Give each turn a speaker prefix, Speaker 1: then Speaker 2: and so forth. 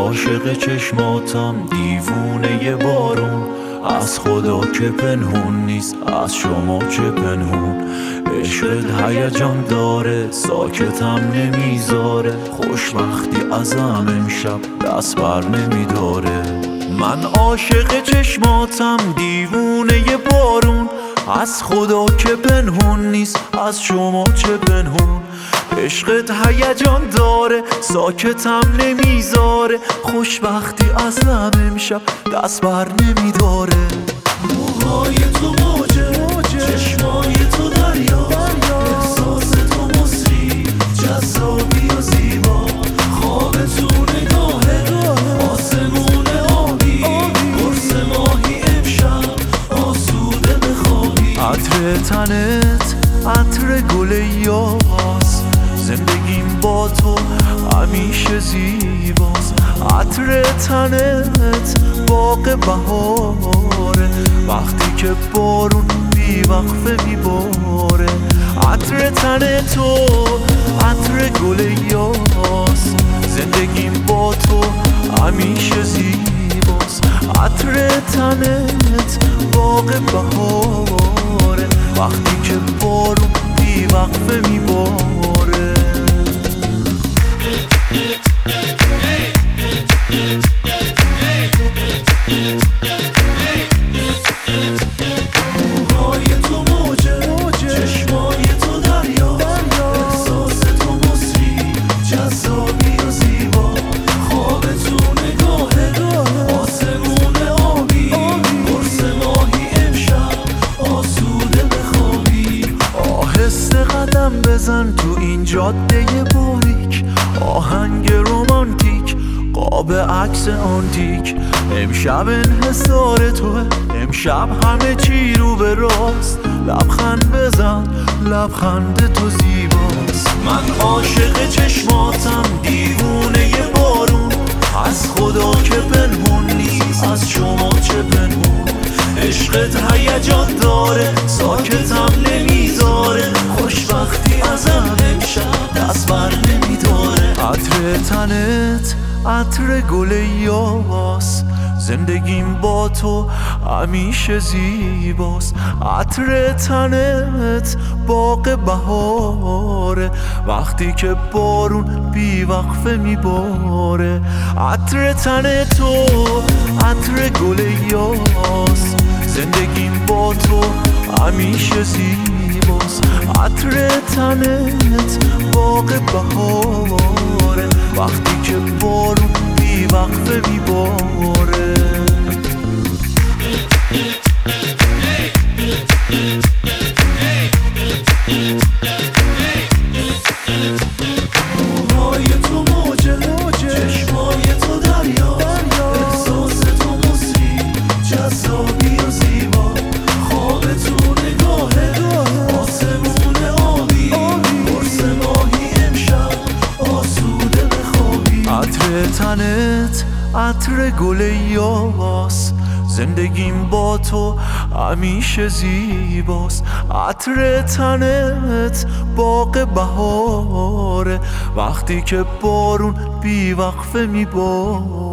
Speaker 1: عاشق چشماتم دیوونه بارون، از خدا که پنهون نیست از شما چه پنهون. عشقت هیجان داره ساکتم نمیذاره، خوشبختی ازم امشب دست بر نمیداره. من عاشق چشماتم دیوونه بارون، از خدا که پنهون نیست از شما چه پنهون. عشقت هیجان داره ساکتم نمیذاره، خوشبختی ازم امشب دست بر نمیداره.
Speaker 2: موهای تو موجه، چشمای تو دریا، احساس تو مصری، جذابی و زیبا. خواب تو نگاهه، آسمون آبی، قرص ماهی امشب آسوده بخوابی.
Speaker 1: عطر تنت عطر گل یاس، زندگیم با تو همیشه زیباست. عطر تنت باغ بهاره، وقتی که بارون بی وقفه میباره. عطر تن تو عطر گل یاس، زندگیم با تو همیشه زیباست. عطر تنت باغ بهاره، وقتی که بارون بی وقفه میباره.
Speaker 2: موهای تو موجه، چشمای تو دریا، احساس تو مصری، جذابی و زیبا. خواب تو نگاهه، آسمون آبی، قرص ماهی امشب آسوده بخوابی.
Speaker 1: آهسته قدم بزن تو این جاده باریک، آهنگ رومانتیک قاب عکس آنتیک. امشب انحصار توه، امشب همه چی رو به راست. لبخند بزن لبخند تو زیباست. من عاشق چشماتم دیوونه بارون، از خدا که پنهون نیست از شما چه پنهون. عشقت هیجان داره ساکتم نمیذاره، خوشبختی ازم امشب دست بر نمیداره. عطر تنت عطر گل یاس، زندگیم با تو همیشه زیباست. عطر تنت باغ بهاره، وقتی که بارون بی وقفه میباره. عطر تن تو عطر گل یاس، زندگیم با تو همیشه زیباست. عطر تنت باغ بهاره، وقتی که بارون بی وقفه میباره.
Speaker 2: موهای تو موجه، چشمای تو دریا، احساس تو مصری، جذابی و زیبا. خواب تو نگاهه، آسمون آبی، قرص ماهی امشب آسوده بخوابی.
Speaker 1: عطر تنت عطر گل یاس، زندگیم با تو همیشه زیباست. عطر تنت باغ بهاره، وقتی که بارون بی وقفه میباره.